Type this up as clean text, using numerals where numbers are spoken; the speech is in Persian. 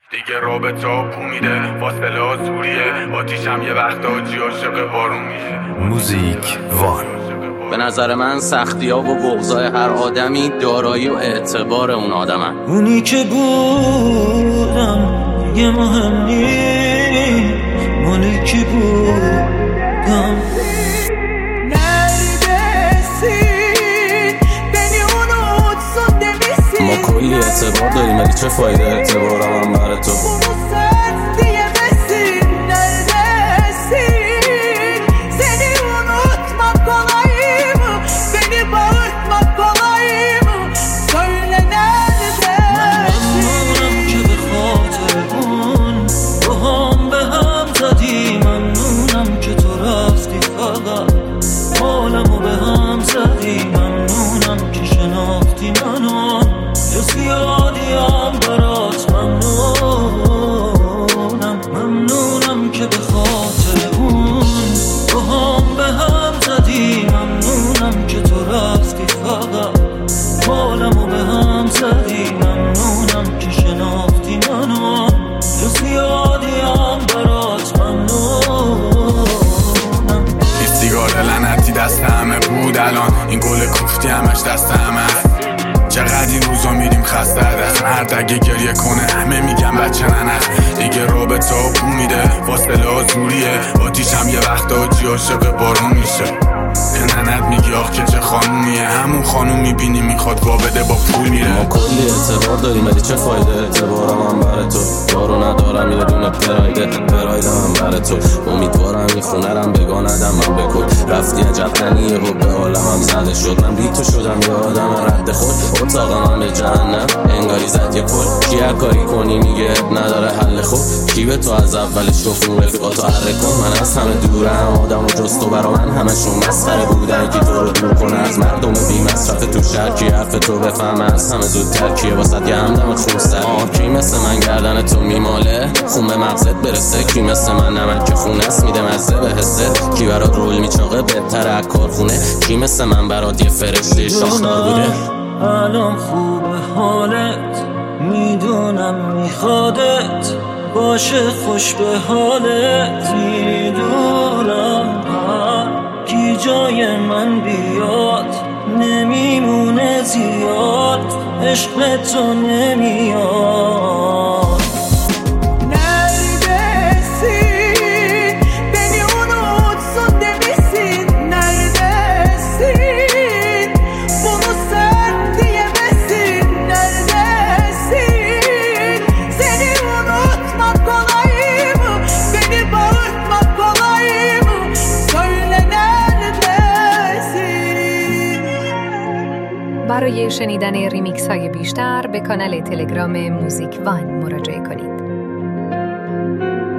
دیگه رابطه ها بو میده، فاصله ها زوریه، آتیشم یه وقت آجی عاشق بارون میشه. موزیک وان. به نظر من سختی ها و بغضای هر آدمی دارایی و اعتبار اون آدمن. اونی که بودم دیگه مهم نیست، مالی که بودم. ما کلی اعتبار داریم ولی چه فایده اعتبارم هم برای تو؟ زیادیم برات ممنونم که به خاطر اون با هم به هم زدی. ممنونم که تو رفتی فقط حالمو به هم زدی. ممنونم که شناختی منو، زیادیم برات ممنونم. این سیگار لعنتی دست همه بود، الان این گل کوفتی همش دست همه. چقدر این روزا میریم خسته دست، مرد اگه گریه کنه همه میگن بچه ننخ. دیگه رابطه ها بو میده، فاصله ها زوریه، آتیشم یه وقت آجی عاشق بارون میشه. ننت میگی آخ که چه خانومیه، همون خانوم میبینی میخواد وا بده با پول میره. ما کلی اعتبار داریم ولی چه فایده اعتبارم هم برای تو؟ دارو ندارم یه دونه پرایدم هم برای تو. امیدوارم این خونه رم بگاندم من بکن. رفتی عجب غنیه و به عالمم زده شد. من بی تو شدم یه آدم رد خود، اتاقم به جهنم انگاری زد یه کل. کی هر کاری کنی میگه نداره حل خوب. کی به تو از اولش گفت اون رفیقاتو حره کن. من از همه دورم، آدم و جز تو برا من همشون مسخره بودن. کی تو رو دور کنه از مردم بی مصرف تو شهر؟ کی حرف تو بفهمه از همه زودتر؟ کیه واسد یه همدم خونسر؟ کی مثل من گردن تو میماله خون به مغزت برسه؟ کی مثل من نمک که خونه است میده مزه به حست؟ کی برات رول میچاقه بهتره از کارخونه؟ کی مثل من برات یه فرشته شاخدار بوده؟ الان خوبه حالت، میدونم میخوادت باشه خوش به حالت. میدونم کی جای من بیاد نمیمونه زیاد، عشق تو نمیاد. برای شنیدن ریمیکس های بیشتر به کانال تلگرام موزیک وان مراجعه کنید.